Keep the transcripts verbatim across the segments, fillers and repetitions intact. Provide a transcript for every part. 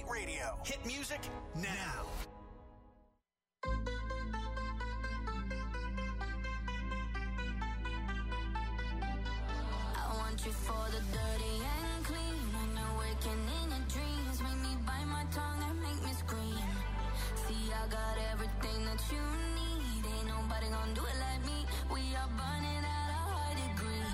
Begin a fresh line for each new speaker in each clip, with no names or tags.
Radio. Hit music now.
I want you for the dirty and clean. When you're waking in your dreams, make me bite my tongue and make me scream. See, I got everything that you need. Ain't nobody gonna do it like me. We are burning at a high degree.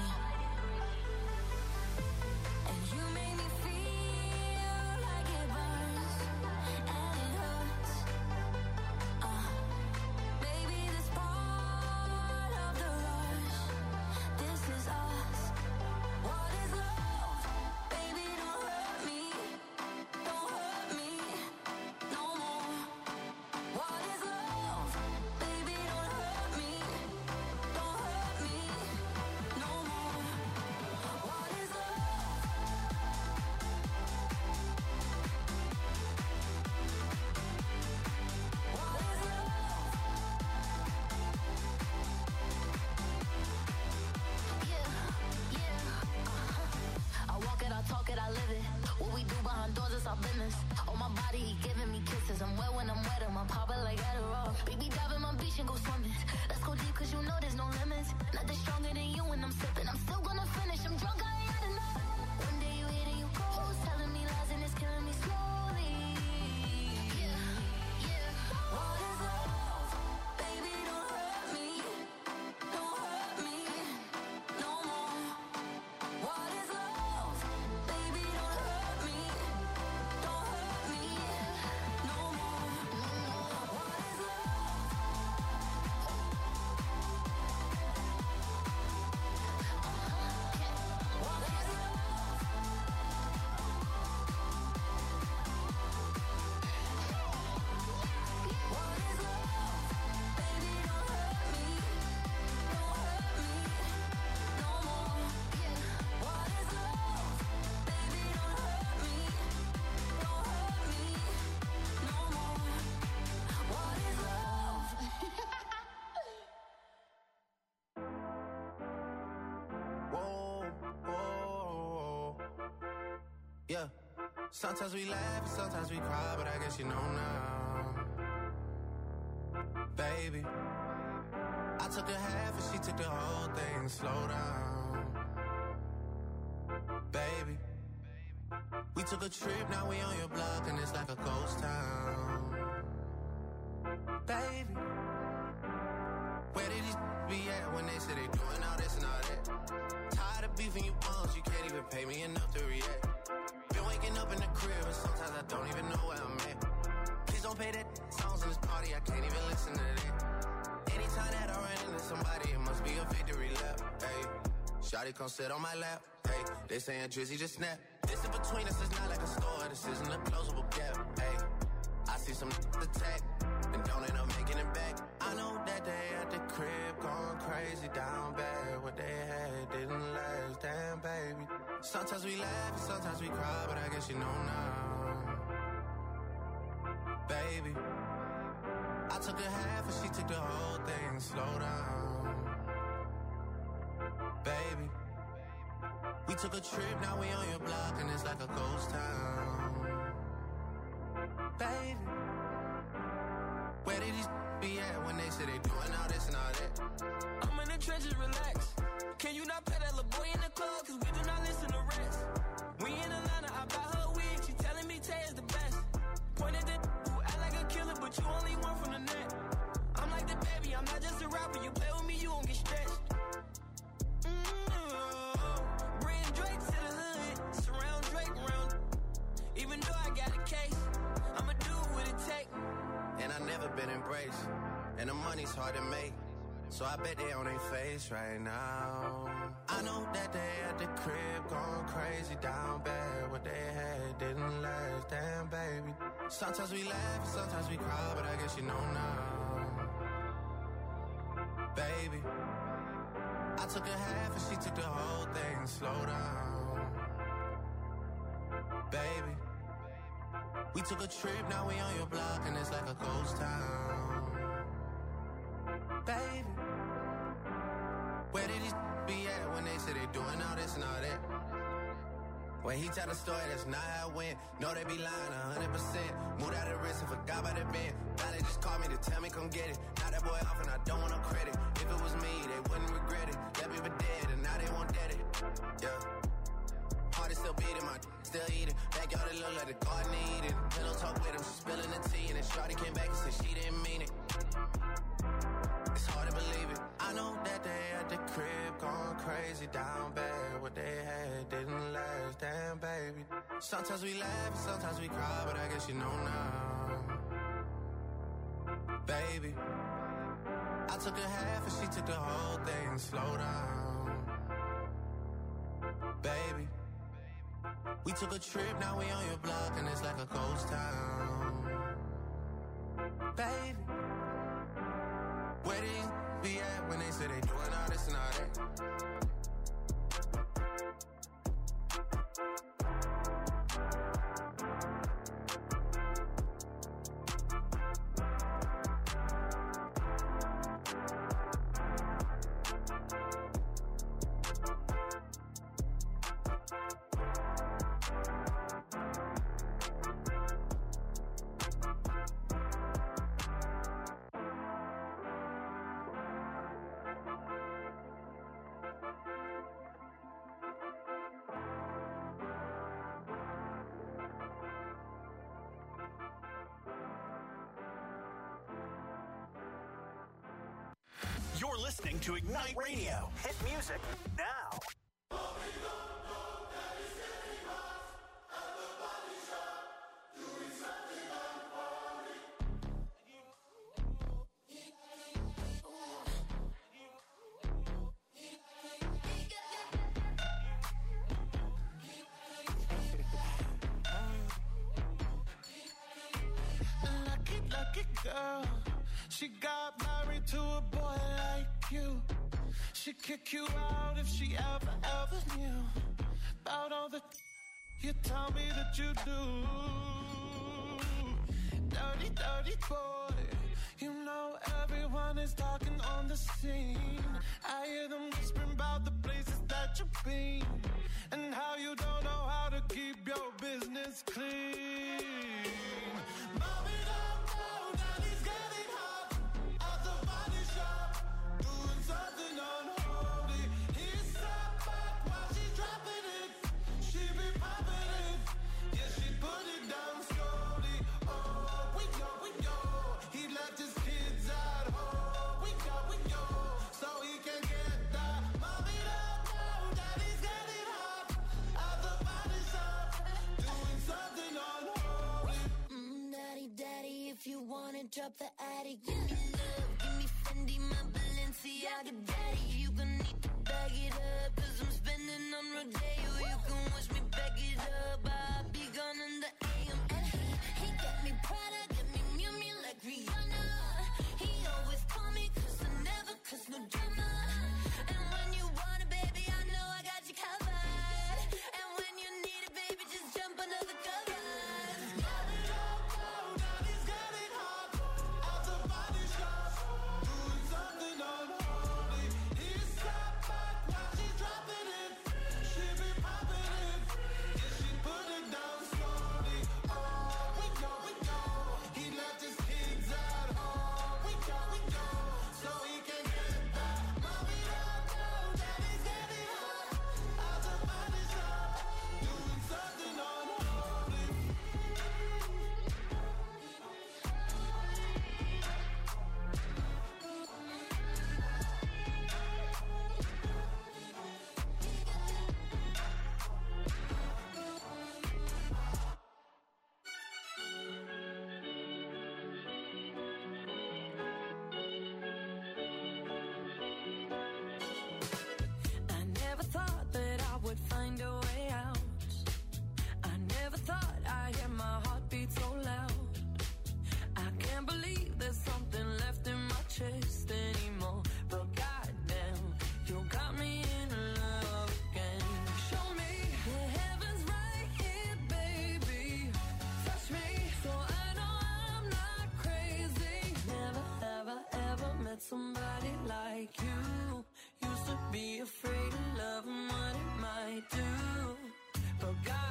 And you make me feel like it burns and it hurts. Uh, baby, this part of the rush. This is us. What is love? Baby, don't hurt me. Don't hurt me no more. What is love? Baby, don't hurt me. Don't hurt me no more. What is love? What is love? Yeah, yeah. Uh-huh. I walk it, I talk it, I live it. What we do behind doors is our business. On my body, he giving me kisses. I'm wet when I'm wet, I'm popping like Adderall. Baby, dive in my beach and go swimming. Let's go deep, cause you know there's no limits. Nothing stronger than you when I'm sipping. I'm still gonna finish, I'm drunk, I ain't had enough. One day you hit and you close, telling me lies and it's killing me slowly. Yeah, yeah. What is love? Baby, don't hurt me. Don't hurt me no more. What is love? Baby, don't hurt me. Don't hurt me no more. What is love? What is love? What is love? Baby, don't hurt me. Don't hurt me no more. What is love? Baby, don't hurt me. Don't hurt me no more. What is love?
Whoa, whoa, yeah. Sometimes we laugh and sometimes we cry, but I guess you know now, baby. I took a half and she took the whole thing. Slow down, baby. We took a trip, now we on your block and it's like a ghost town, baby. Where did these be at when they say they doing all this and all that? Tired of beefing you bums, you can't even pay me enough to react. Been waking up in the crib and sometimes I don't even know where I'm at. Please don't play that songs in this party, I can't even listen to that. Anytime that I run into somebody, it must be a victory lap. Hey, shawty come sit on my lap. Hey, they saying Drizzy just snap. This in between us is not like a store, this isn't a closable gap. Hey, I see some attack and don't end up making it back. I know that they at the crib going crazy down bad. What they had didn't last, damn baby. Sometimes we laugh and sometimes we cry, but I guess you know now, baby. I took a half and she took the whole thing. Slow down, baby. We took a trip, now we on your block and it's like a ghost town, baby. Where did these be at when they say they doing all this and all that?
I'm in the trenches, relax. Can you not pay that little boy in the club? Cause we do not listen to rest. We in Atlanta, I buy her wig. She telling me Tay is the best. Pointed at who act like a killer, but you only one from the net. I'm like the baby, I'm not just a rapper. You play with me, you won't get stretched. Mm-hmm. Bring Drake to the hood. Surround Drake around. Even though I got a case, I'ma do what it take.
And I never been embraced, and the money's hard to make, so I bet they on their face right now. I know that they at the crib going crazy down bad. What they had didn't last, damn baby. Sometimes we laugh and sometimes we cry, but I guess you know now, baby. I took a half and she took the whole thing. Slow down, baby. We took a trip, now we on your block and it's like a ghost town, baby. Where did these be at when they say they doing all this and all that? When he tell the story, that's not how it went. No, they be lying one hundred percent. Moved out of the wrist and forgot about the bend. Now they just call me to tell me come get it. Now that boy off and I don't want no credit. If it was me, they wouldn't regret it. Left me for dead and now they won't dead it. Yeah. Heart is still beating, my still eating. Backyard it look like the garden eating. Pillow talk with him, she spilling the tea. And then Shawty came back and said she didn't mean it. It's hard to believe it. I know that they at the crib going crazy down bad. What they had didn't last, damn baby. Sometimes we laugh and sometimes we cry, but I guess you know now, baby. I took a half and she took the whole thing. Slow down, baby. We took a trip, now we on your block and it's like a ghost town, baby. Where they be at when they say they doing all this and all that?
You're listening to Ignite Radio. Hit music now.
Lucky, lucky girl. She got married to a boy like you. She'd kick you out if she ever, ever knew about all the you tell me that you do. Dirty, dirty boy. You know everyone is talking on the scene. I hear them whispering about the places that you've been and how you don't know how to keep your business clean. Mommy, don't know that he's getting hot at the body shop, doing something unholy. He sat back while she's dropping it. She be popping it. Yeah, she put it down slowly. Oh, we go, we go. He left his kids at home. We go, we go. So he can get that. Mommy don't know that he's getting hot at the body shop, doing something unholy.
Mm, daddy, daddy, if you wanna drop the attic, give me love, give me Fendi, my Balenciaga, daddy. You gon' need to bag it up, cause I'm spending on Rodeo. You can wish me back it up, I'll be gone in the A M. And he, he got me Prada, got me Miu Miu like Rihanna. He always call me cause I never cause no drama. And when you want it, baby, I know I got you covered. And when you need it, baby, just jump under the covers.
Mommy don't know that he's getting hot at the body shop, doing something unholy. He sat back while she's dropping it. She be popping it. Yeah, she put it down slowly. Oh, we go, we go. He left his kids at home. We go, we go. So he can get that. Mommy don't know that he's getting hot at the body shop, doing something unholy.
I never thought that I would find a way out. I never thought I'd hear my heartbeat so loud. I can't believe there's something left in my chest anymore. But goddamn, you got me in love again. Show me the heavens right here, baby. Touch me so I know I'm not crazy. Never, ever, ever met somebody like you. Used to be afraid of love and what it might do. But God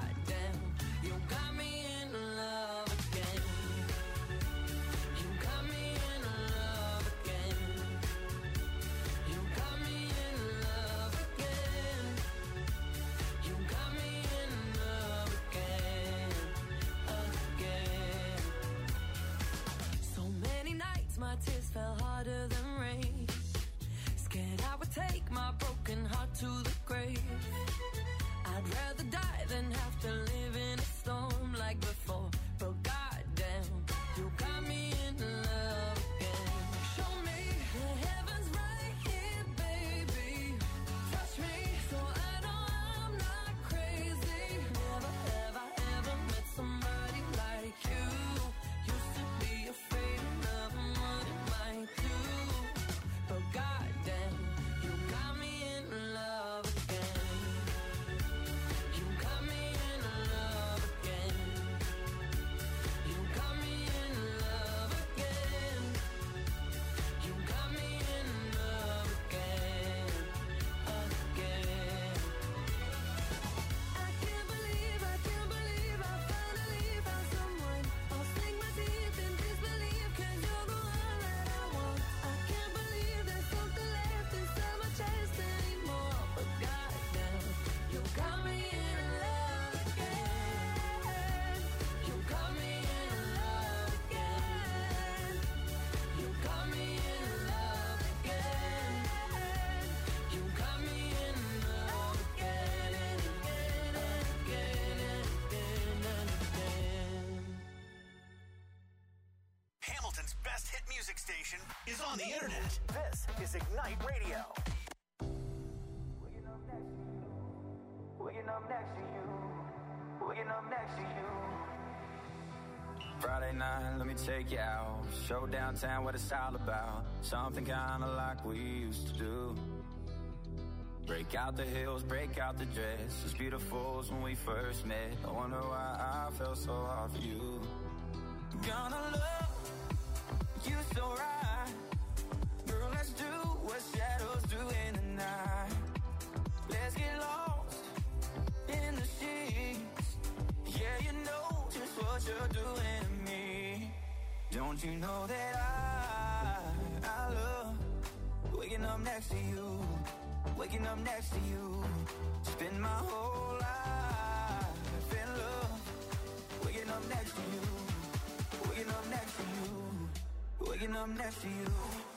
harder than rain. Scared I would take my broken heart to the grave. I'd rather die than have to live in a storm like before. But goddamn, you got me in love again. Show me the heavens right here, baby. Touch me so I know I'm not crazy. Never have I ever met somebody like you. Used to be afraid of loving what it might do. But goddamn, you got me in love again. You got me in love again. You got me in love again. You got me in love again, again. I can't believe, I can't believe I finally found someone. I'll sink my teeth in disbelief, 'cause you're the one that I want. I can't believe there's something left inside my chest anymore. But goddamn, you got me in love again. You got me in love again. You got me in love again. You got me in love again and again and again and again and again.
Hamilton's best hit music station is on the internet. This is Ignite Radio.
Waking up next to you. Waking up next to you. Waking up next to you.
Friday night, let me take you out. Show downtown what it's all about. Something kinda like we used to do. Break out the heels, break out the dress. As beautiful as when we first met. I wonder why I felt so hard for you. Gonna love you so right. Girl, let's do what shadows do in the night. Let's get lost in the sheets. Yeah, you know just what you're doing to me. Don't you know that I, I love waking up next to you, waking up next to you. Spend my whole life in love, waking up next to you, waking up next to you, waking up next to you.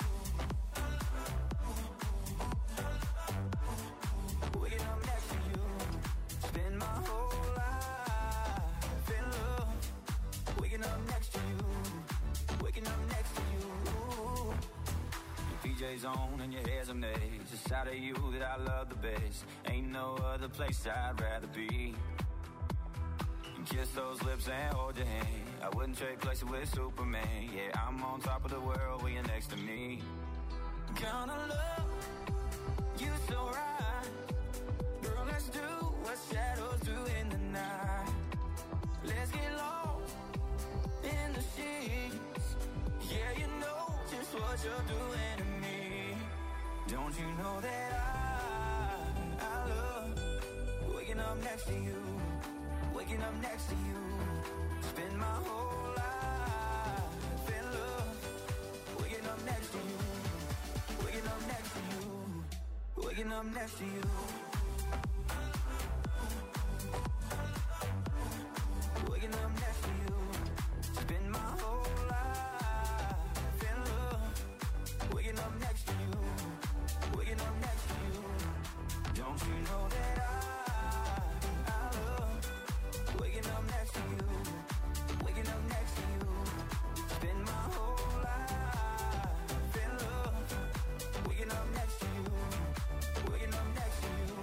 Waking up next to you. Spend my whole life in love. Waking up next to you. Waking up next to you. Your P J's on and your hair's a maze. It's out of you that I love the best. Ain't no other place I'd rather be. Kiss those lips and hold your hand. I wouldn't trade places with Superman. Yeah, I'm on top of the world when you're next to me. Gonna love you so right. Girl, let's do what shadows do in the night. Let's get lost in the sheets. Yeah, you know just what you're doing to me. Don't you know that I, I love waking up next to you, waking up next to you. Spend my whole life in love, waking up next to you, waking up next to you, waking up next to you. Waking up next to you. Spend my whole life in love, waking up next to you, waking up next to you. Don't you know that I, I love waking up next to you, waking up next to you. Spend my whole life in love, waking up next to you, waking up next to you,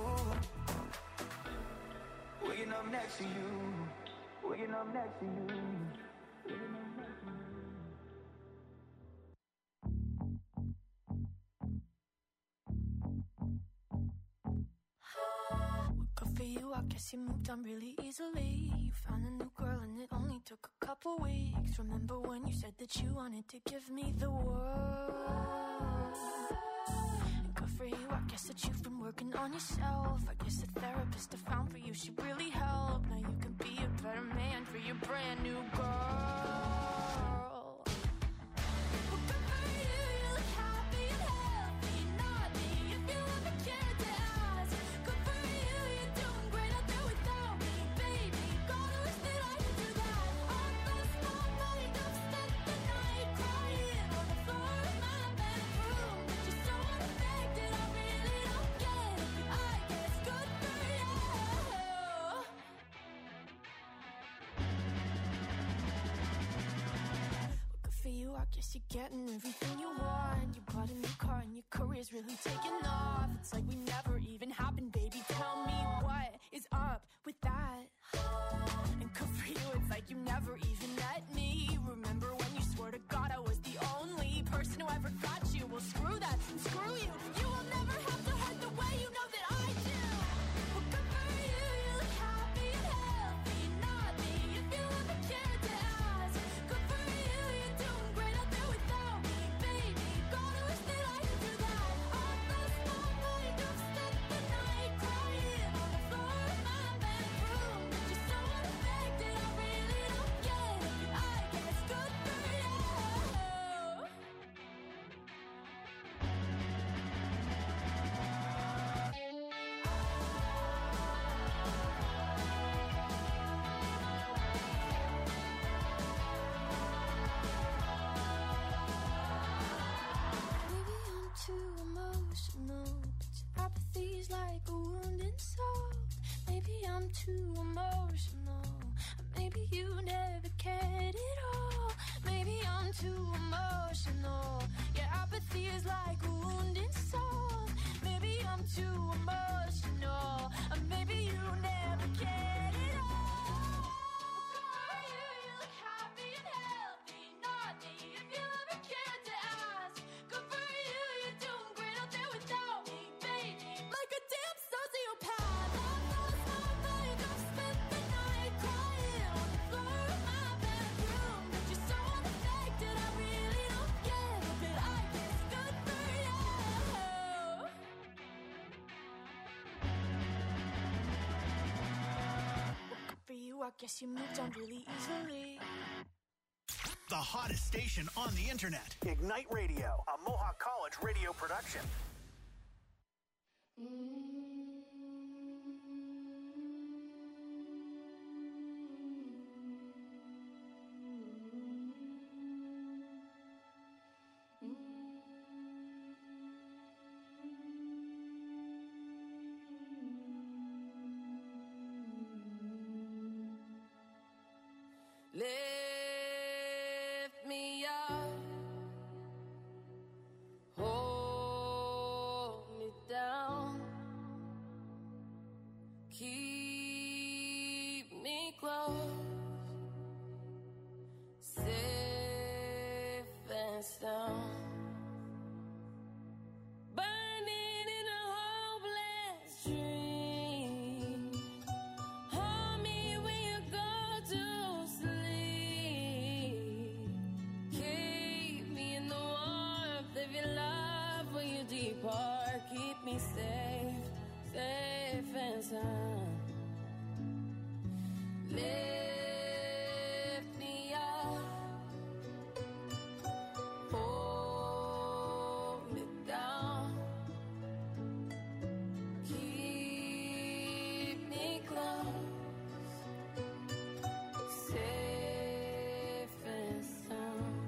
waking up next to you, waking up next to you.
Good for you, I guess you moved on really easily. You found a new girl and it only took a couple weeks. Remember when you said that you wanted to give me the world? And good for you, I guess that you've been working on yourself. I guess the therapist I found for you should really help. Now you can be a better man for your brand new girl. Well, good for you, you look happy and healthy, not me. If you ever cared to ask, good for you, you're doing great out there without me, baby. God, I wish that I could do that. I lost my mind, I've spent the night crying on the floor of my I guess you're getting everything you want. You bought a new car and your career's really taking off. It's like we never even happened, baby. Tell me what is up with that? And good for you, it's like you never even met me. Remember when you swore to God I was the only person who ever got you? Well, screw that and screw you. You will never have to hurt the way you know that I do. Well, good for you, you look happy and healthy. Not me, if you ever cared to ask. Good for you, you're doing great out there without me, baby. Gotta wish that I could do that. I lost my mind, I've spent the night crying on the floor of my bedroom. But you're so unaffected, I really don't get it. I guess good for you. Maybe I'm too emotional, but your apathy's like a wounded soul. Maybe I'm too emotional, or maybe you never cared at all. Maybe I'm too emotional, your apathy is like a wounded soul. Maybe I'm too emotional, or maybe you never cared at all. Good for you, you look happy and healthy. Not me, if you ever cared to ask. Good for you, you're doing great out there without me, baby. Like a damn sociopath. I've lost my mind, I've spent the night crying on the floor of my bedroom. But you're so unaffected, I really don't get it. But I guess good for you. Good for you, I guess you moved on really easily.
The hottest station on the internet. Ignite Radio, a Mohawk College radio production.
Lift me up, hold me down, keep me close, safe and sound. Burning in a hopeless dream. Hold me when you go to sleep. Keep me in the warmth of your love when you depart. Keep me safe, safe and sound. Lift me up, hold me down, keep me close, safe and sound.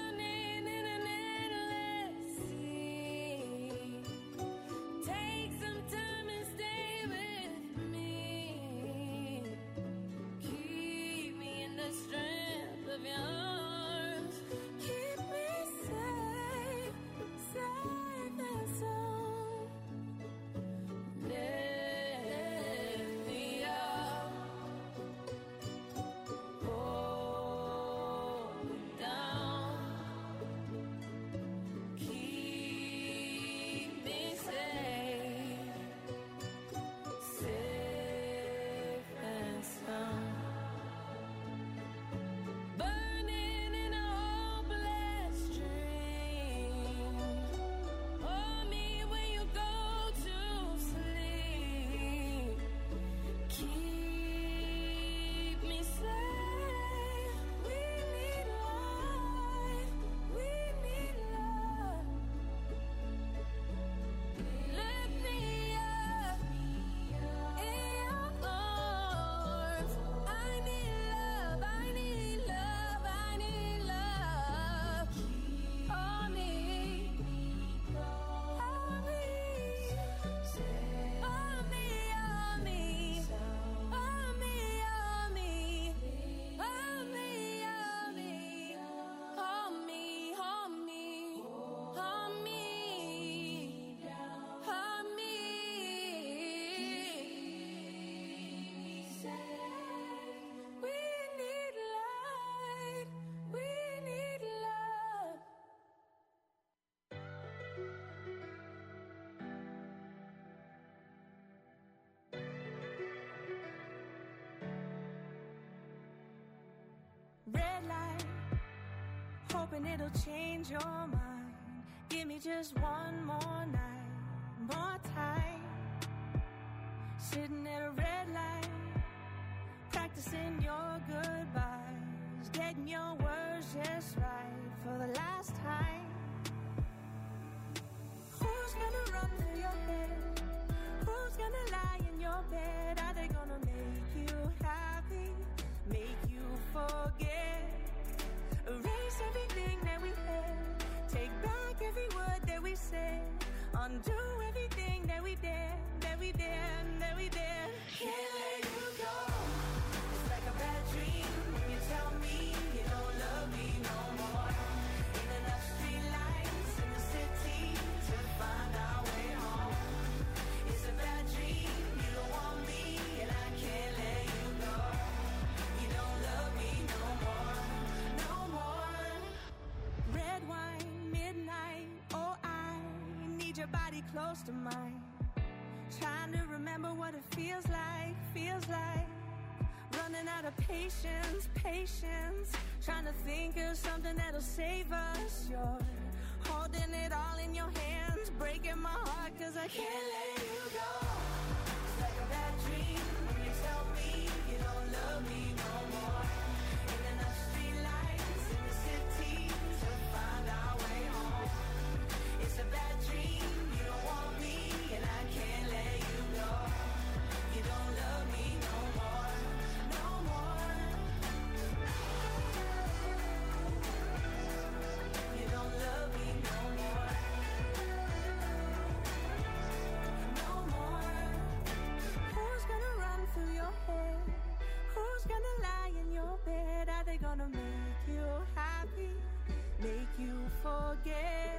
Drowning in an endless sea. Take some Red light, hoping it'll change your mind. Give me just one more night, more time. Sitting at a red light, practicing your goodbyes, getting your words just right for the last time. Who's gonna run through your head? Who's gonna lie in your bed? Are they gonna make you happy, make you forget? Erase everything that we had, take back every word that we said, undo everything that we did, that we did, that we did. Can't let you go. It's like a bad dream when you tell me you don't love me no more. Ain't enough street lights in the city to find our way home. It's a bad dream, you don't want me, and I can't let you go. You don't love me no more, no more. Red wine, midnight, oh I need your body close to mine. Trying to remember what it feels like, feels like. Running out of patience, patience. Trying to think of something that'll save us. You're holding it all in your hands, breaking my heart cause I can't let you go. It's like a bad dream when you tell me you don't love me no more. Ain't enough street lights in the city to find our way home. It's a bad dream, you don't want me, and I can't let you go. You don't love me no more, no more. You don't love me no more, no more. Who's gonna run through your head? Who's gonna lie in your bed? Are they gonna make you happy, make you forget?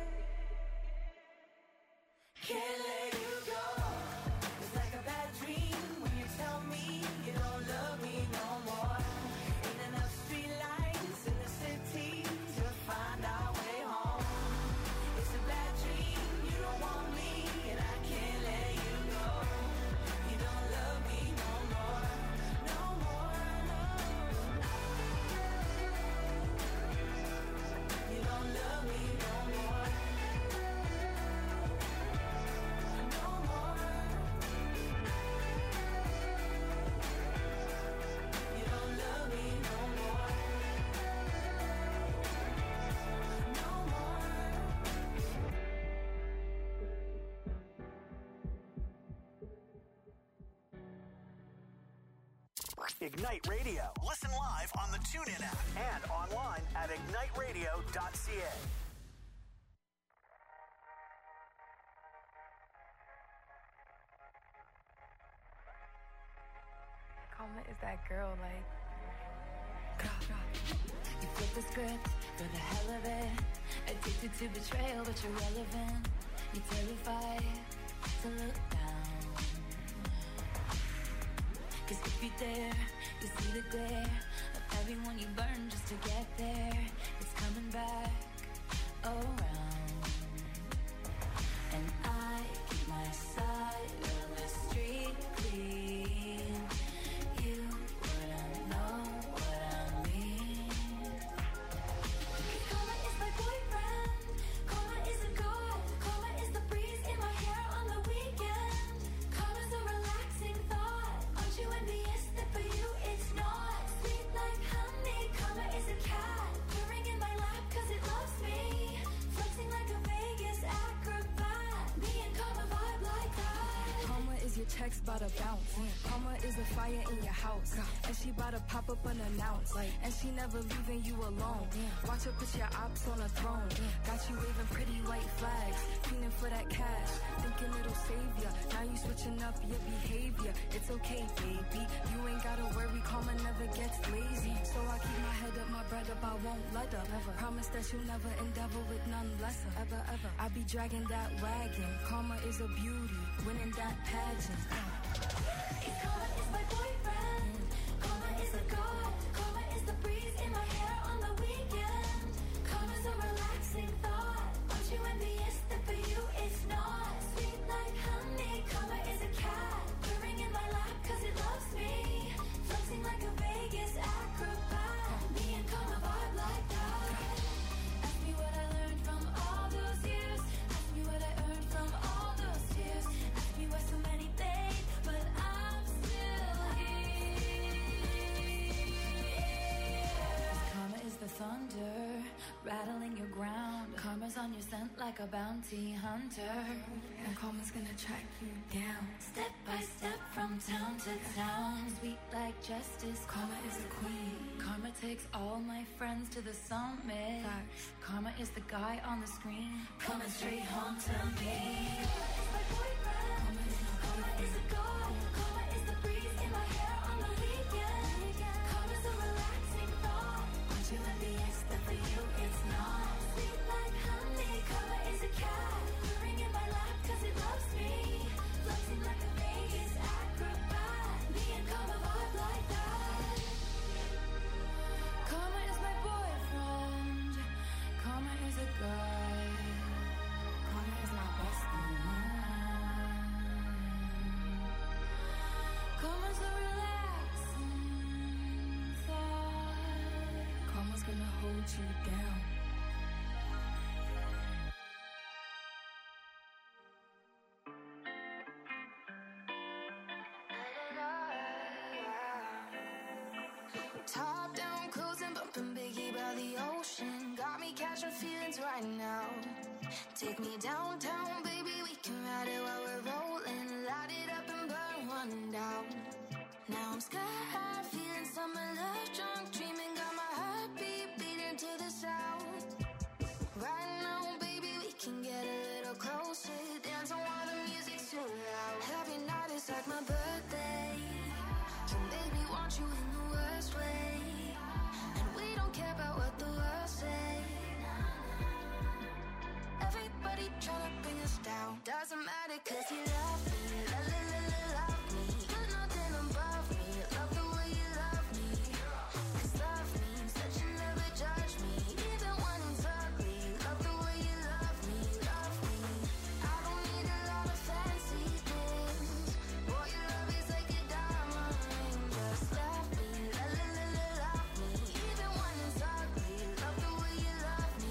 Can't let you go. It's like a bad dream when you tell me you don't love me no more. Ain't enough street lights in the city to find our way home. It's a bad dream, you don't want me, and I can't let you go. You don't love me no more, no more, no. You don't love me no more.
Ignite Radio. Listen live on the TuneIn app and online at ignite radio dot c a.
Karma is that girl, like.
You flip the script for the hell of it. Addicted to betrayal, but you're relevant. You're terrified to look down. Cause if you dare, you see the glare of everyone you burn just to get there. It's coming back around. And I keep my side of the street clean. You wouldn't know what I mean. Karma is my boyfriend. Karma is a god. Karma is the breeze in my hair on the weekend. Karma's a relaxing thought. Aren't you envious that for you it's not? Sweet like honey. Karma is a cat purring in my lap cause it loves me. Flexing like a Vegas acrobat. Me and Karma vibe like that.
Karma is your checks bout to bounce. Karma is a fire in your house. And she bout to pop up unannounced. And she never leaving you alone. Watch her put your ops on a throne. Got you waving pretty white flags. Feeling for that cash. Thinking it'll save ya. Now you switching up your behavior. It's okay, baby. You ain't gotta worry. Karma never gets lazy. So I keep my head up, my bread up. I won't let up. Never. Promise that you'll never endeavor with none lesser. Ever, ever. I be dragging that wagon. Karma is a beauty. Winning that pageant.
Karma is my boyfriend. Karma is a god. Karma is the breeze in my hair on the weekend. Karma's a relaxing thought. Aren't you envious that for you it's not? Sweet like honey. Karma is a cat purring in my lap cause it loves me. Flexing like a Vegas acrobat. Me and Karma
sent like a bounty hunter, and karma's gonna track you down. Step by step from town to town, sweet like justice, karma is the queen. Karma takes all my friends to the summit. Facts. Karma is the guy on the screen, coming straight home to me. Karma is my boyfriend, karma is my boyfriend. Karma is a god, karma is the breeze in my hair on the weekend. Karma's a relaxing thought, once you let the ex that for you it's not. Sweet like honey, karma is a cat, purring in my lap cause it loves me. Flexing like a Vegas acrobat, me and karma vibe like that. Karma is my boyfriend, karma is a guy, karma is my bestie. Karma's a relaxing thought, karma's gonna hold you down.
Top down, cruising, bumping Biggie by the ocean. Got me catching feelings right now. Take me downtown, baby, we can ride it while we're rolling. Light it up and burn one down. Now I'm sky high, feeling summer love, drunk, dreaming. Got my heartbeat beating to the sound. Right now, baby, we can get a little closer. Dance on while the music's too loud. Every night is like my birthday. You make me want you in the worst way, and we don't care about what the world say. Everybody tryna bring us down. Doesn't matter cause you love me. La la la la love me. You're nothing above me. Love the way you love me. Cause love means that you never judge me, even when it's ugly. Love the way you love me. Love me. I don't need a lot of fancy things. Boy, your love is like a diamond ring. Just love me. La la la la love me. Even when it's ugly. Love the way you love me.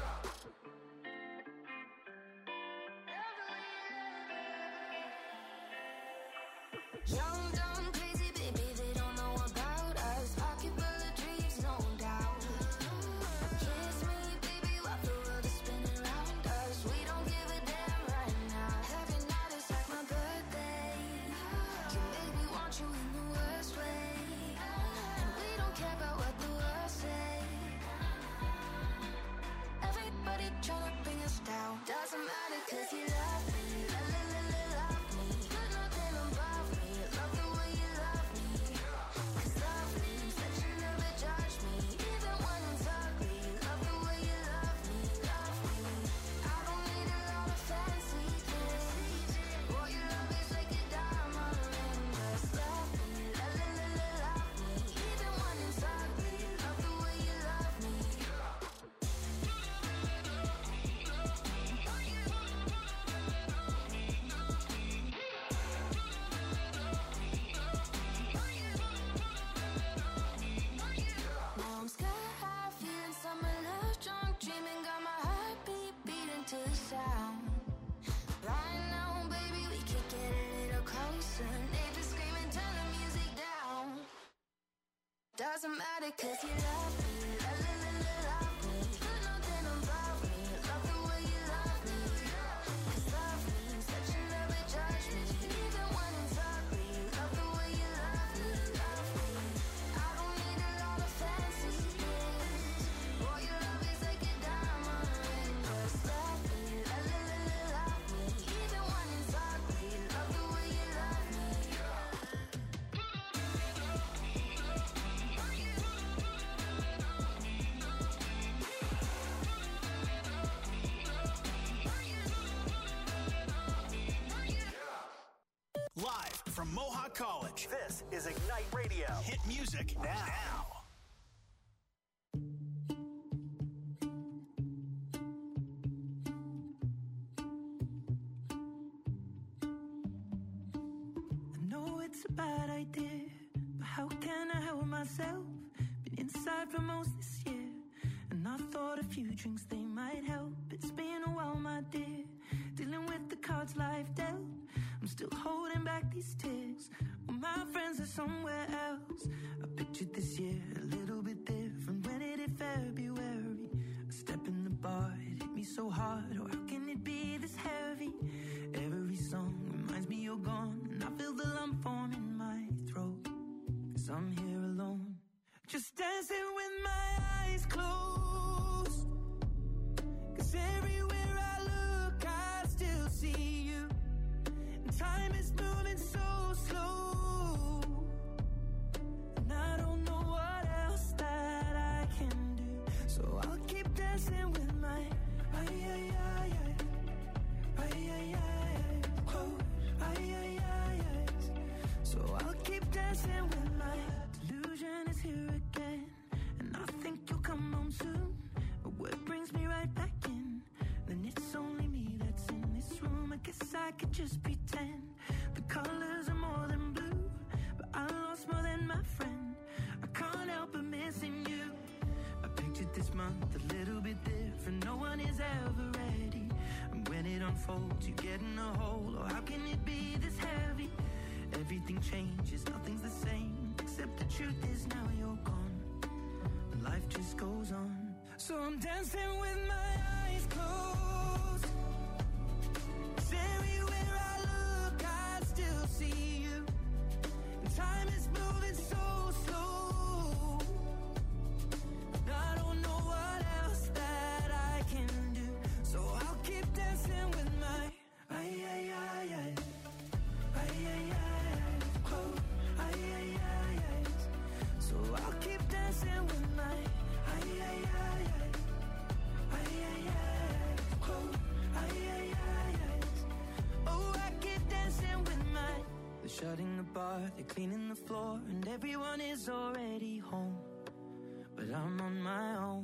Young, dumb, crazy, baby, they don't know about us. Pocket full of dreams, no doubt. Kiss me, baby, while the world is spinning around us. We don't give a damn right now. Every night is like my birthday. You make me want you in the worst way, and we don't care about what the world say. Everybody tryna bring us down. Doesn't matter cause you love me. La la la la love me. You're nothing above me. Love the way you love me. Cause love means that you never judge me, even when it's ugly. Love the way you love me. Love me. I don't need a lot of fancy things. Boy, your love is like a diamond ring. Just love me. La la la la love me. Even when it's ugly. Love the way you love me. Now I'm sky high, feeling summer love, drunk, dreaming. Got my heartbeat beating to the sound. Right now, baby, we could get a little closer. Neighbors screaming, turn the music down. Doesn't matter cause you love me. La la la la love me. You're nothing above me. Love the way you love me. Cause love means that you never judge me, even when it's ugly. Love the way you love me. Love me. I don't need a lot of fancy things. Boy, your love is like a diamond ring. Just love me. La la la la love me. Even when it's ugly. Love the way you love me.
Live from Mohawk College, this is Ignite Radio. Hit music now.
I know it's a bad idea, but how can I help myself? Been inside for most this year, and I thought a few drinks, they might help. It's been a while, my dear, dealing with the cards life dealt. I'm still holding back these tears, well, my friends are somewhere else. I pictured this year a little bit different. When it hit February, a step in the bar, it hit me so hard. Oh, dancing with my eyes closed. 'Cause everywhere I look, I still see you. And time is moving so slow. And I don't know what else that I can do. So I'll keep dancing with my ay, ay, ay, ay. Ay, ay, ay, ay. Close. Ay, ay, ay, ay. So I'll keep dancing with my delusion is here again. And I think you'll come home soon. But what brings me right back in? Then it's only me that's in this room. I guess I could just pretend the colors are more than blue. But I lost more than my friend. I can't help but missing you. I pictured this month a little bit different. No one is ever ready. And when it unfolds, you get in a hole. Oh, how can it be this heavy? Everything changes, nothing's the same. Except the truth is now you're gone. Life just goes on. So I'm dancing with my eyes closed. 'Cause everywhere I look, I still see you. And time is moving so slow. And I don't know what else that I can do. So I'll keep dancing with my ay, ay, ay, ay. Ay, ay, ay, close. Ay, ay, ay, ay. So I'll keep dancing with my ay, ay, ay, ay. Ay, ay, ay, close. Ay, ay, ay, ay. Oh, I keep dancing with my. They're shutting the bar, they're cleaning the floor, and everyone is already home. But I'm on my own,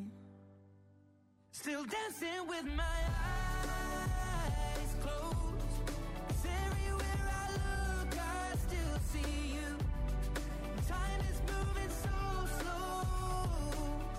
still dancing with my eyes closed. 'Cause everywhere I look, I still see you. Time is moving so slow.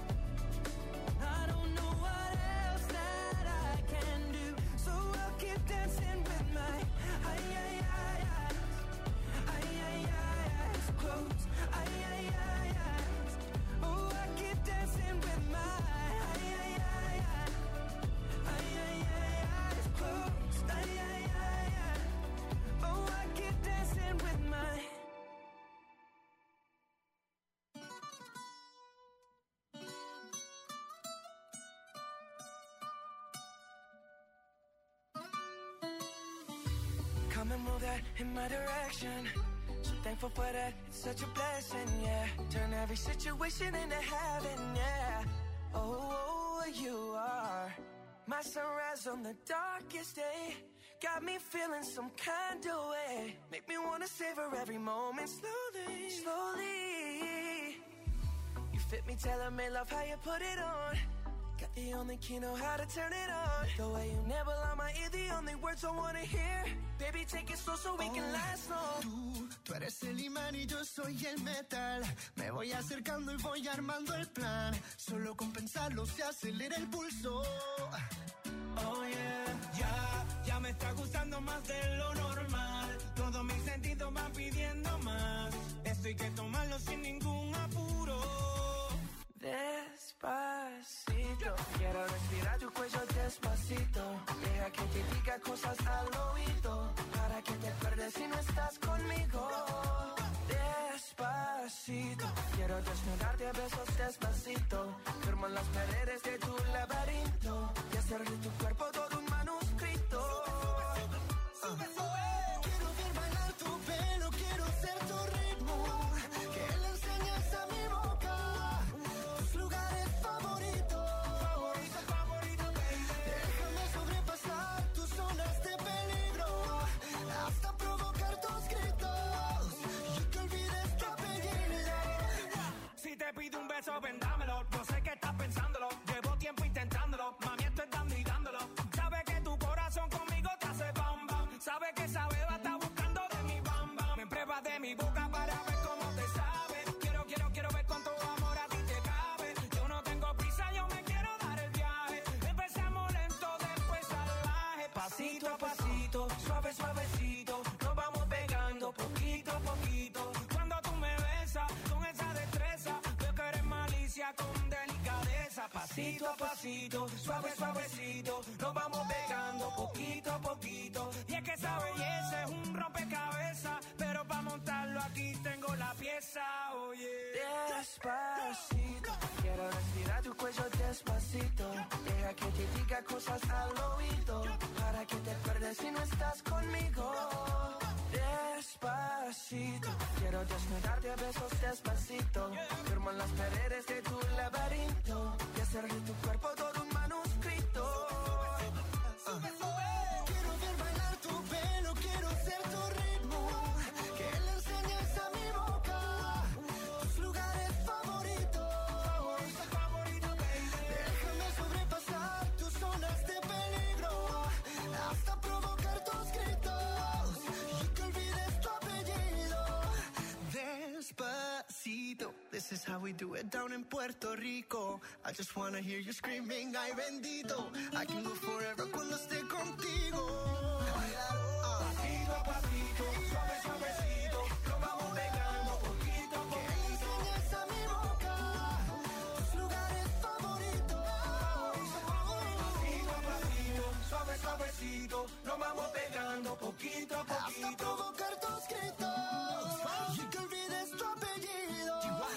I don't know what else that I can do. So I'll keep dancing with my ay, ay, ay, ay. Ay, ay, ay, eyes closed. Ay, ay, ay, eyes. Oh, I keep dancing with my ay, ay, ay, ay. Ay, ay, ay, eyes closed. Ay, ay, ay, ay. Oh, I keep dancing with my. Come and move that in my direction. So thankful for that, it's such a blessing, yeah. Turn every situation into heaven, yeah. Oh, you are my sunrise on the darkest day. Got me feeling some kind of way. Make me wanna savor every moment slowly, slowly. You fit me, tailor me, love how you put it on. Got the only key, know how to turn it on. The way you never lie my ear, the only words I wanna hear. Baby, take it slow so we can last long.
Tú, tú eres el imán y yo soy el metal. Me voy acercando y voy armando el plan. Solo con pensarlo se acelera el pulso.
Oh yeah, ya, ya me está gustando más de lo normal. Todos mis sentidos van pidiendo más. Esto hay que tomarlo sin ningún apuro.
Despacito, quiero respirar tu cuello despacito. Deja que te diga cosas al oído, para que te acuerdes si no estás conmigo. Despacito, quiero desnudarte a besos despacito. Firmo en las paredes de tu laberinto y hacer de tu cuerpo todo un manuscrito.
Sube, sube. Quiero ver bailar tu pelo, quiero ser tu ritmo. Que le enseñes a mi boca tus lugares favoritos.
Favorito, favorito, baby.
Déjame sobrepasar tus zonas de peligro, hasta provocar tus gritos y que olvides tu apellido.
Si te pido un beso, vendámelo. Yo sé que estás pensándolo. Llevo tiempo intentándolo. Mami, esto es dando y dándolo. Sabe que tu corazón conmigo te hace bam bam. Sabe que esa beba está buscando de mi bam bam. Me pruebas de mi boca para ver cómo te sabe. Quiero, quiero, quiero ver cuánto amor a ti te cabe. Yo no tengo prisa, yo me quiero dar el viaje. Empezamos lento, después salvaje. Pasito a pasito, suave, suavecito. Nos vamos pegando poquito a poquito. Cuando tú me besas con esa destreza, veo que eres malicia con delicadeza. besa pasito a pasito, suave, suavecito, nos vamos pegando poquito a poquito. Y es que esa belleza es un rompecabezas, pero para montarlo aquí tengo la pieza, oye.
Despacito, quiero respirar tu cuello despacito. Deja que te diga cosas al oído, para que te acuerdes si no estás conmigo. Despacito, quiero desnudarte a besos despacito. Firmo en las paredes de tu laberinto y hacer de tu cuerpo todo un manuscrito. uh.
Quiero ver bailar tu pelo, quiero ser tu ritmo, que le enseñes a mi boca tus lugares favoritos. Déjame sobrepasar tus zonas de peligro, hasta provocar tus gritos y que olvides tu apellido. Despacito, this is how we do it down in Puerto Rico. I just wanna hear you screaming, ay bendito. I can go forever cuando esté contigo.
Pasito a pasito, suave, suavecito, nos vamos pegando poquito a poquito.
Que le enseñes a mi boca tus lugares favoritos.
Pasito a pasito, suave, suavecito, nos vamos pegando poquito a poquito.
Hasta provocar tus gritos y que olvides tu apellido.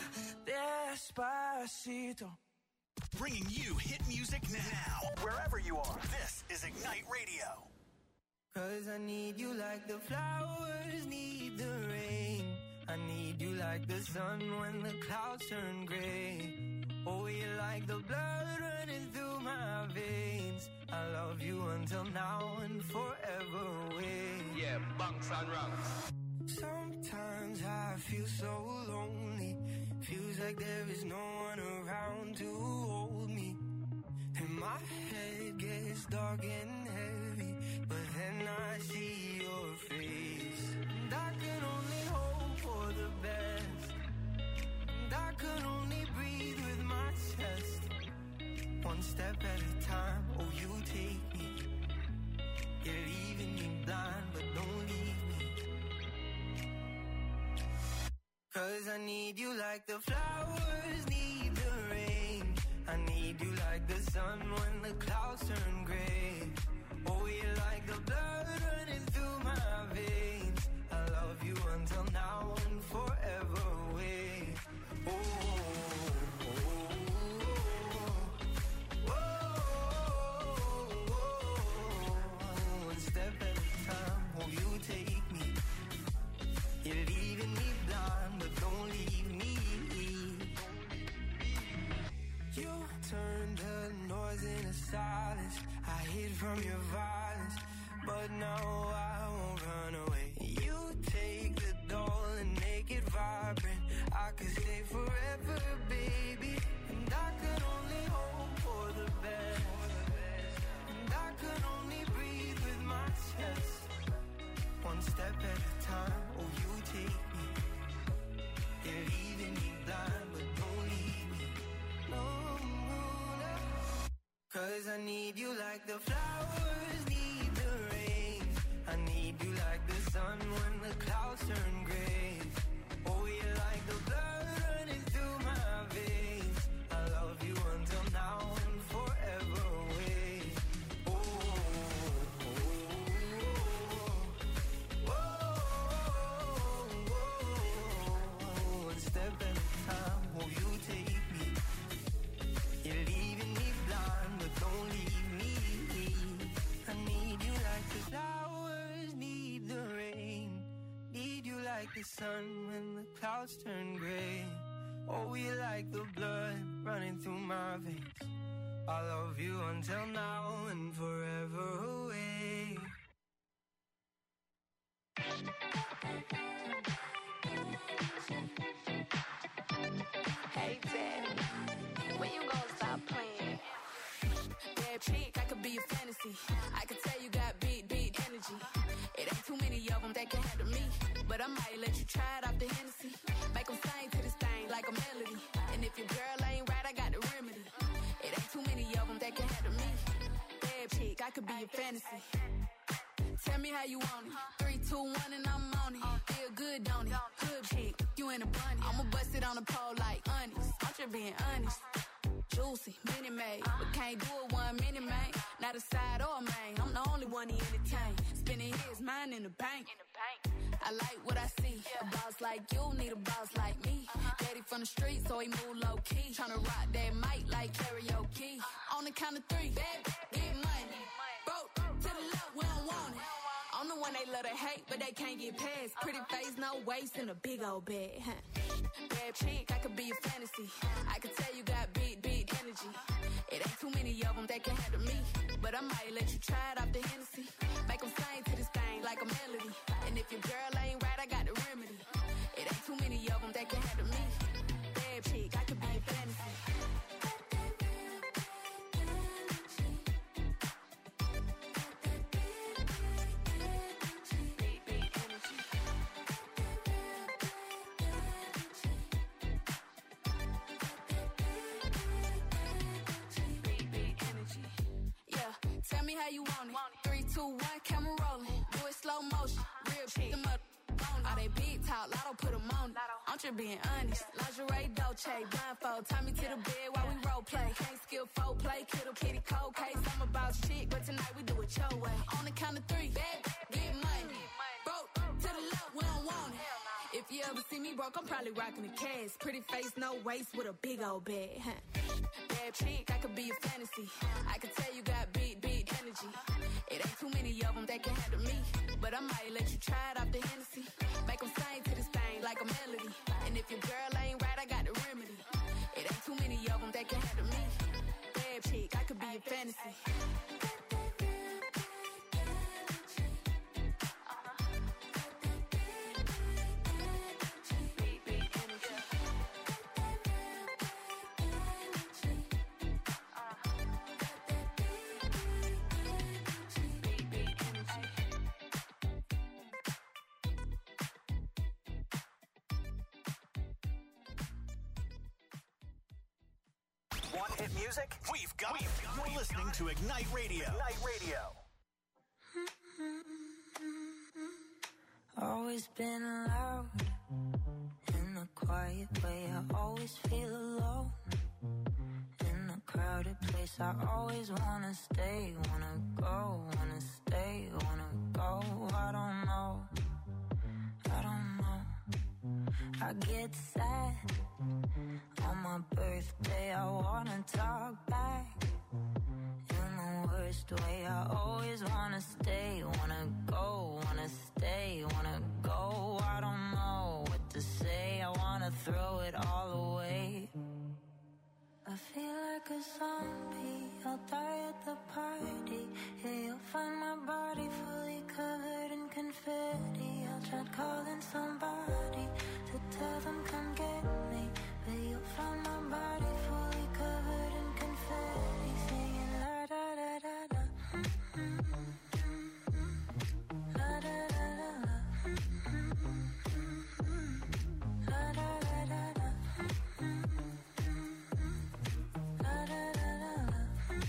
Despacito.
Bringing you hit music now, wherever you are. This is Ignite Radio.
Cause I need you like the flowers need the rain. I need you like the sun when the clouds turn gray. Oh, you're like the blood running through my veins. I love you until now and forever away.
Yeah, bunks and rungs.
Sometimes I feel so lonely. Feels like there is no one around to hold me. And my head gets dark and heavy, but then I see your face. And I can only hope for the best. And I can only breathe with my chest. One step at a time, oh you take me. You're leaving me blind, but don't leave me. Cause I need you like the flowers need the rain. I need you like the sun when the clouds turn gray. Oh, you're like the blood running through my veins. I love you until now and forever away. Oh, oh, oh, oh, oh. One step at a time, oh, you take me. You're leaving me blind, but don't leave me. You turned the noise into silence. I hid from your violence, but now I won't run away. You take the doll and make it vibrant. I could stay forever, baby. And I could only hope for the best. And I could only breathe with my chest. One step at a time, oh you take me. You're leaving me blind, but don't leave me. No, no. Cause I need you like the flowers need the rain. I need you like the sun when the clouds turn gray. Oh, you're like the blood running through my veins. I love you until now and forever away. Oh, oh, oh, oh, oh. One step at a time, oh, you take me. You're leaving me blind, but don't leave me. I need you like the flowers need the rain. Need you like the sun when the clouds turn gray. Oh, you like the blood running through my veins. I love you until now and forever away.
Hey, Daddy, when you gonna stop playing? Bad chick, I could be a fantasy. I could tell you got big, big energy. It ain't too many of them that can handle me. But I might let you try it off the Hennessy. Make them sing to this thing like a melody. And if your girl ain't right, I got the remedy. It ain't too many of them that can handle me. Bad chick, I could be a fantasy. Tell me how you want it. Three, two, one, and I'm on it. Feel good, don't it? Good chick, you in a bunny. I'ma bust it on the pole like honest. I'm just being honest. juicy, mini made. But can't do it one minute, man. Not a side or a main. I'm the only one he entertain. Spending his mind in the bank. I like what I see. A boss like you need a boss like me. Daddy from the street, so he move low key. Tryna rock that mic like karaoke. On the count of three, baby, get money. Broke to the left, we don't want it. I'm the one they love to hate, but they can't get past. Pretty face, no waist, and a big old bag. Huh? Bad chick, I could be a fantasy. I could tell you got big, big energy. It ain't too many of them that can handle me. But I might let you try it off the Hennessy. Make them sing to this thing like a melody. And if your girl ain't right, I got the remedy. It ain't too many of them that can handle me. Bad chick, I could be a fantasy. Tell me how you want it. Three, two, one, camera rolling. Do it slow motion. Real shit. Them up all they big talk, lotto put them on it. I'm just being honest. Lingerie, Dolce, blindfold. Tie me to the bed while we role play. Can't skill folk play. Kittle kitty cold case. I'm about shit, but tonight we do it your way. On the count of three, bad, get money. Broke to the left, we don't want it. If you ever see me broke, I'm probably rocking the cash. Pretty face, no waist, with a big old bag. Huh? Bad chick, I could be a fantasy. I could tell you got big, big energy. It ain't too many of them that can handle me. But I might let you try it off the Hennessy. Make them sing to this thing like a melody. And if your girl ain't right, I got the remedy. It ain't too many of them that can handle me. Bad chick, I could be a fantasy.
Want hit music? We've got it. You're listening to Ignite Radio. Ignite Radio.
Always been loud in a quiet way. I always feel alone in a crowded place. I always wanna stay, wanna go, wanna stay, wanna go. I don't know, I don't know. I get sad on my birthday. I wanna talk back in the worst way. I always wanna stay, wanna go, wanna stay, wanna go. I don't know what to say. I wanna throw it all away. I feel like a zombie. I'll die at the party. Yeah, you'll find my body fully covered in confetti. I'll try calling somebody to tell them come get me. But you'll find my body fully covered in confetti, singing la da da da da. La da da da da. La da da da da. La da da da da.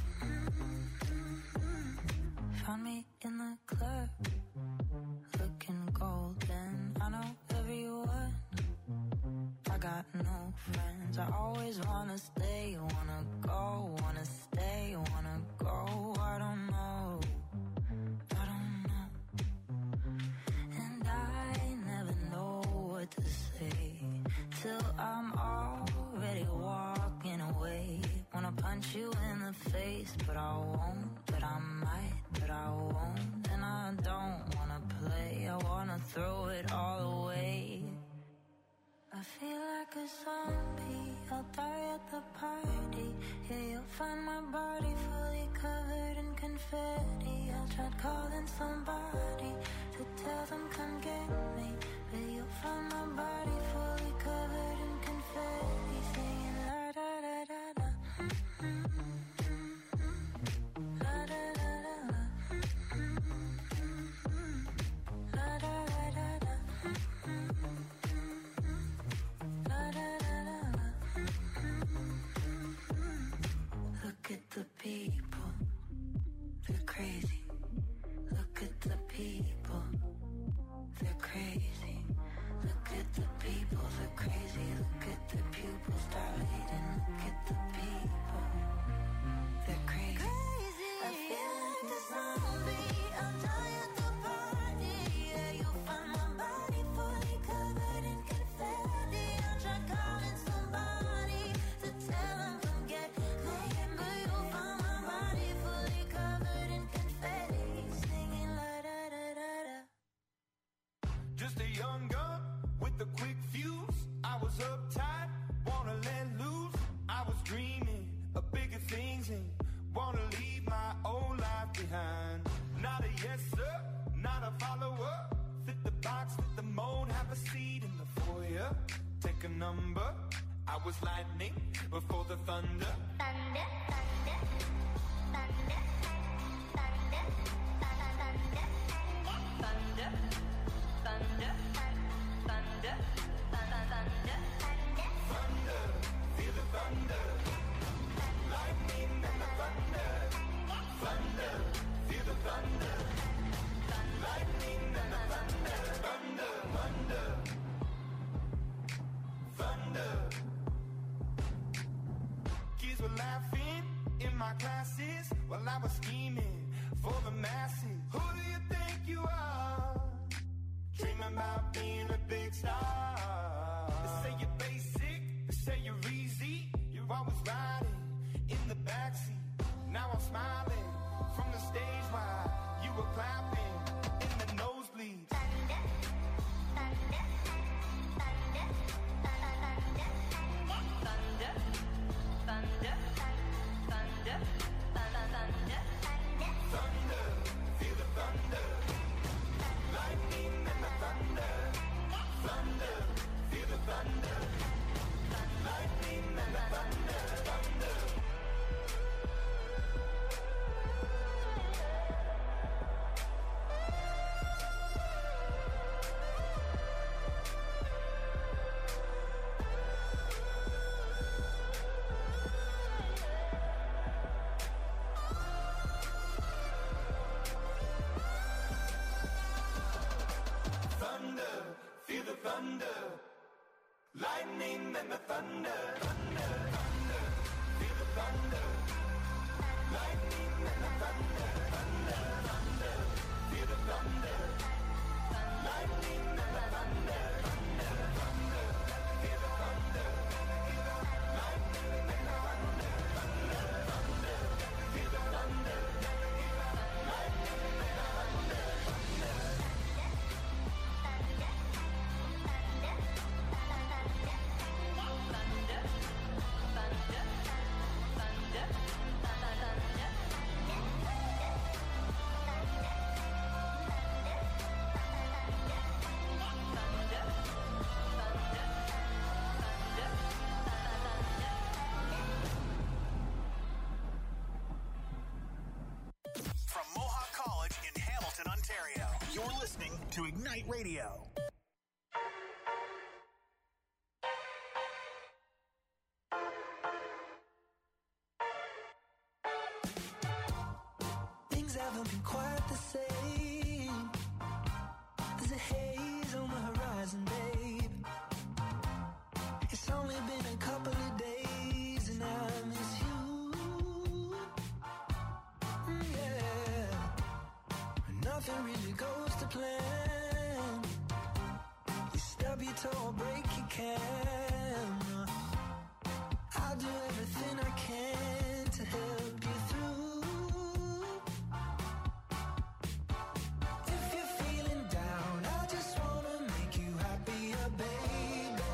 Found me in the club, looking golden. I know everyone. I got no friends. I always wanna stay, wanna go, wanna stay, wanna go. I don't know, I don't know. And I never know what to say till I'm already walking away. Wanna punch you in the face, but I won't, but I might, but I won't. And I don't wanna play, I wanna throw it all away. I feel like a zombie, I'll die at the party. Yeah, you'll find my body fully covered in confetti. I'll try calling somebody to tell them come get me. But you'll find my body fully covered in confetti, singing la da da da da. La da da da da. La da da da da. Look at the people, they're crazy. Look at the people, they're crazy. Look at the people, they're crazy. Look at the beauty.
hand. Not a yes sir, not a follower. Fit the box, fit the mold, have a seat in the foyer. Take a number. I was lightning before the thunder.
Thunder, thunder, thunder, thunder, thunder, thunder, thunder, thunder, thunder,
thunder, feel the thunder, lightning and the thunder, thunder, feel the thunder, lightning and the thunder, thunder, thunder, thunder. Kids were laughing in my classes while I was scheming for the masses. Who do you think you are? Dreaming about being a big star. They say you're basic, they say you're easy. You're always riding in the backseat. Now I'm smiling from the stage while you were clapping in the nosebleeds.
thunder, thunder, thunder, thunder, thunder, thunder, thunder, thunder,
thunder, feel the thunder, lightning and the thunder, thunder, feel the thunder, lightning and the thunder, thunder. Feel the thunder, lightning and the thunder, thunder, thunder. Feel the thunder, lightning and the thunder, thunder, thunder. Feel the thunder, lightning and the thunder, thunder, thunder. Feel the thunder, lightning and the thunder, thunder, thunder. Feel the thunder, lightning and the thunder, thunder.
From Mohawk College in Hamilton, Ontario, you're listening to Ignite Radio.
Things haven't been quite the same. There's a haze on the horizon, babe. It's only been a couple of days and I miss you. Mm, yeah. Nothing really goes to plan. You stub your toe or break your camera. I'll do everything I can to help you through. If you're feeling down, I just wanna make you happier, baby.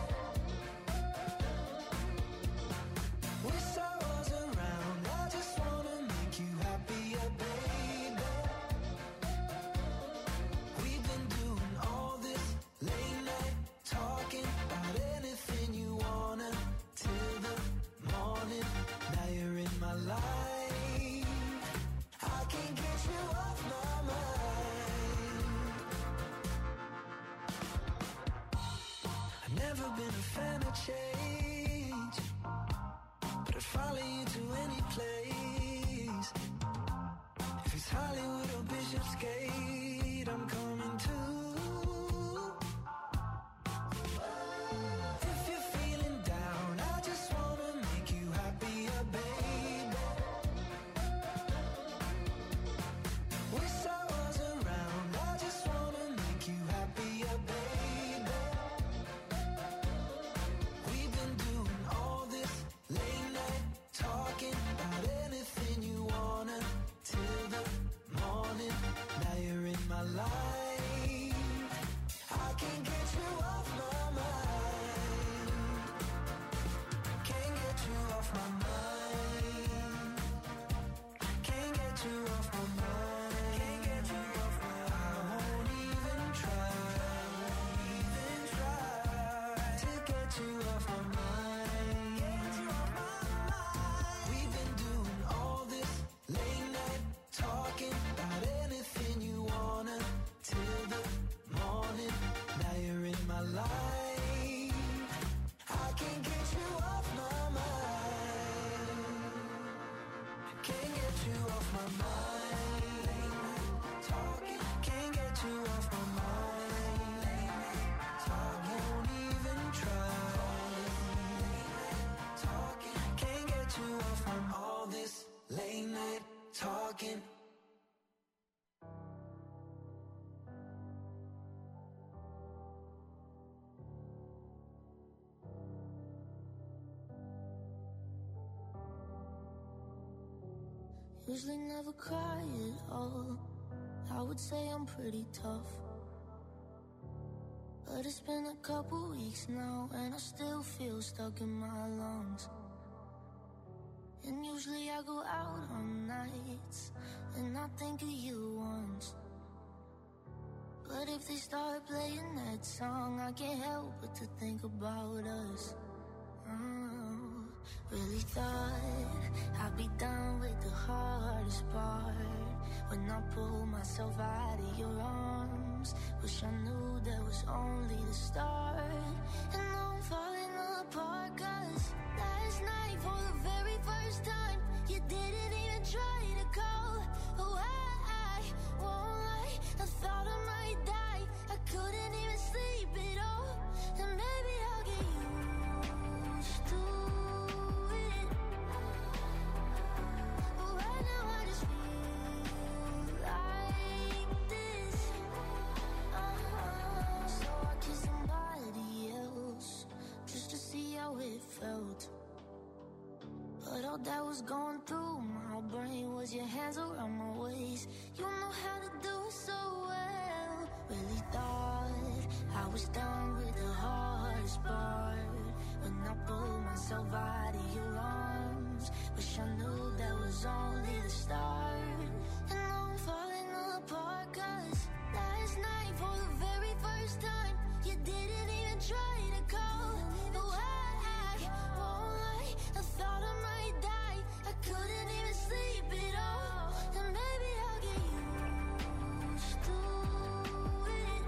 Wish I was around, I just wanna make you happier, baby. We've been doing all this late night talking about anything you wanna till the morning. Now you're in my life, I can't get you off my mind. I've never been a fan of change, but I'd follow you to any place. If it's Hollywood or Bishopsgate, I'm coming too. If you're feeling down, I just wanna make you happier, baby. Wish I was around, I just wanna make you happier, baby. We've been doing all this late night talking about anything you wanna till the morning. Now you're in my life, mind. Late night talking, can't get you off my mind. Late night talking, won't even try. Late night talking, can't get you off from all this late night talking.
Usually never cry at all. I would say I'm pretty tough, but it's been a couple weeks now and I still feel stuck in my lungs. And usually I go out on nights and I think of you once, but if they start playing that song, I can't help but to think about us. Oh, really thought I'd be done with the hardest part when I pull myself out of your arms. Wish I knew that was only the start. And now I'm falling apart, cause last night for the very first time you didn't even try to call. Oh, I, I won't lie, I thought I might die. I couldn't even sleep at all. And maybe I'll get used to it, but right now I just feel like this. Uh-huh. So I kissed somebody else just to see how it felt, but all that was going through my brain was your hands around my waist. You know how to do it so well. Really thought I was done with the hardest part when I pulled myself out of your arms. Wish I knew that was only the start. And now I'm falling apart, cause last night for the very first time you didn't even try to call. No, I, I won't lie, I thought I might die. I couldn't even sleep at all. And maybe I'll get used to it,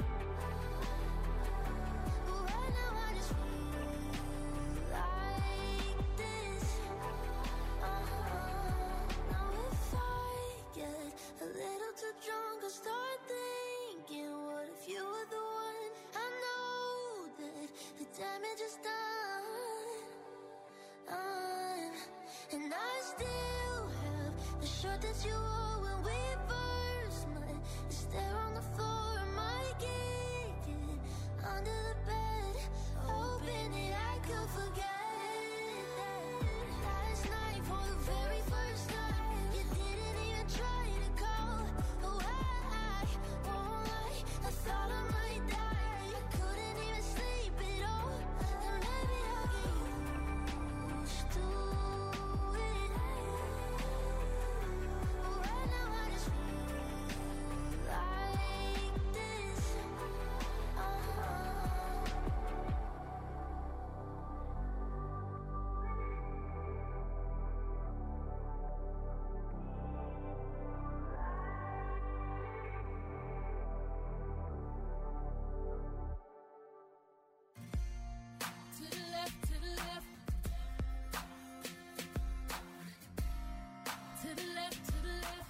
but right now I just feel like this. Uh-huh. Now if I get a little too drunk, I'll start thinking, what if you were the one? I know that the damage is done, done. And I still have the shirt that you wore when we first met. It's there on the floor, I might kick it under the bed, hoping that I could forget that last night for the very first time you didn't even try to call. Oh, I, I won't lie, I thought I might die. I couldn't even sleep at all. And maybe I'll get used to it, but right now I just feel like this. Uh-huh.
To the left, to the left. To the left, to the left.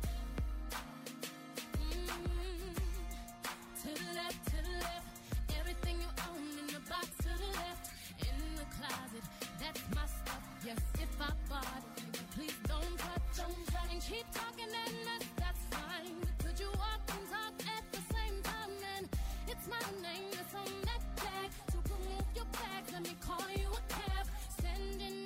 Mm. To the left, to the left. Everything you own in the box to the left. In the closet, that's my stuff. Yes, if I bought it, please don't touch. Don't touch. And keep talking and that's, that's fine. But could you walk and talk at the same time? Then it's my name that's on that tag. So remove your bags, let me call you a cab. Sending